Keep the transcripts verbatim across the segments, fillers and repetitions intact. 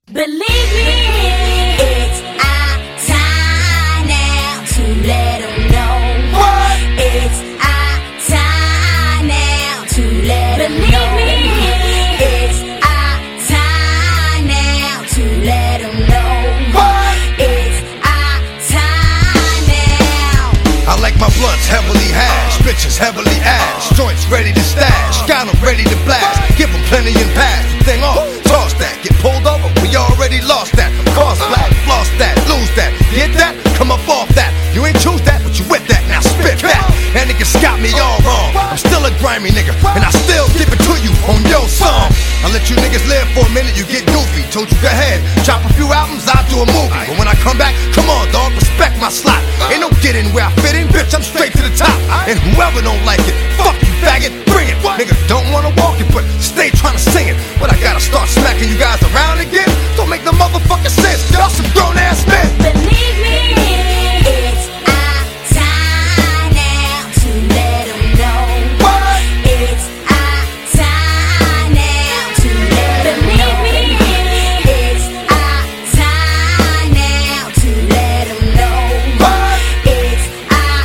Believe me, it's our time now to let them know. What? It's our time now to let them know. Believe me, it's our time now to let them know. What? It's our time now. I like my blunts heavily hash, bitches heavily ash, joints ready to stash, got them ready to blast, give them plenty and pass, the thing off, toss that, get pulled over, we already lost that, cost black, lost that, lose that, get that, come up off that, you ain't choose that, but you with that, now spit that, and niggas got me all wrong, I'm still a grimy nigga, and I still give it to you on your song, I let you niggas live for a minute, you get goofy, told you go ahead, chop a few albums, I'll do a movie, but when I come back, come on dog, respect my slot, ain't no getting where I fit in, bitch, I'm straight to the top, and whoever don't like it, fuck you faggot, bring it, niggas don't wanna walk it, but stay trying to sing it, but I gotta start smacking you guys around again, don't make no motherfucking sense, y'all some grown ass men. Believe me, it's our time now to let them know. What? It's our time now to let them know. Believe me, it's our time now to let them know. What? It's our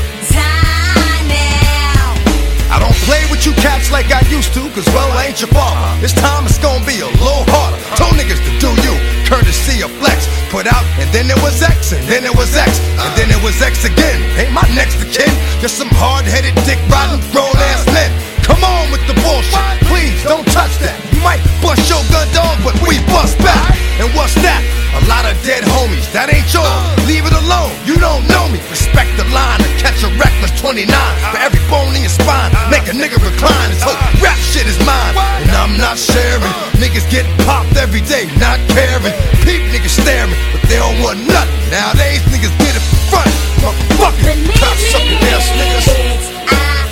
time now. I don't play with you cats like I used to, cause well I ain't your father, this time it's gonna be a little harder, told niggas to do you, courtesy of flex, put out, and then there was X, and then there was X, and then there was X again, ain't my next of kin, just some hard-headed, dick-riding, grown-ass men, come on with the bullshit, please don't touch that, you might bust your gun dog, but we bust back, and what's that? A lot of dead homies, that ain't yours, leave it alone, you don't know me, respect the line, and catch a reckless twenty-nine, for every bone in your spine, make a nigga recline, this whole rap shit is mine, and I'm not sharing, niggas get popped every day, not caring, peep niggas staring, but they don't want nothing, nowadays niggas get it for front, motherfucking cocksucking ass niggas. It's our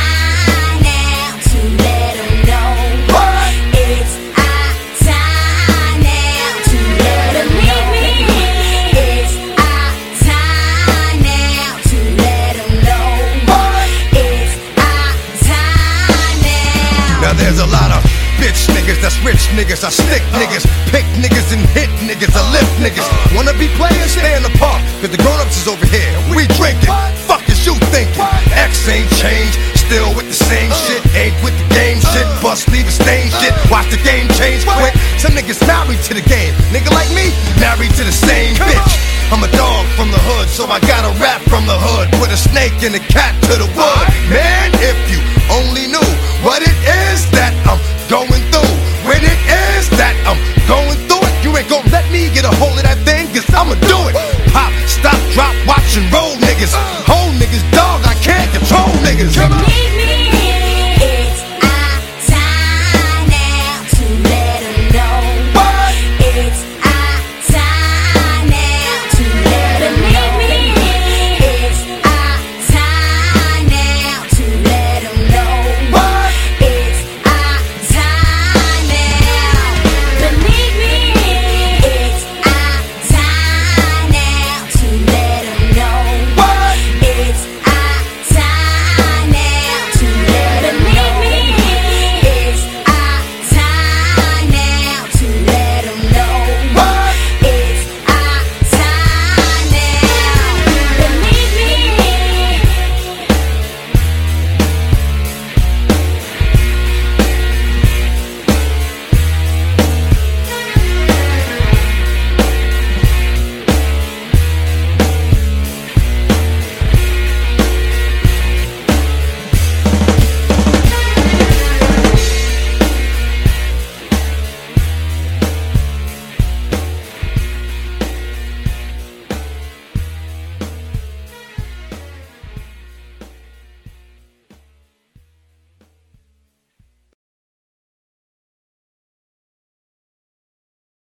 time now to let them know. What? It's our time now to let them know. It's our time now to let them know. What? It's our time now. Now there's a lot of bitch niggas, that's rich niggas, I stick niggas, pick niggas and hit niggas, I lift niggas. Wanna be players, stay in the park, cause the grown-ups is over here, we drinking. Fuck is you thinking? X ain't changed, still with the same shit, ain't with the game shit, bust leave a stain shit, watch the game change quick. Some niggas married to the game, nigga like me, married to the same bitch. I'm a dog from the hood, so I got a rap from the hood, put a snake and a cat to the wood. Man, if you only knew what it is that I'm going through, when it is that I'm going through.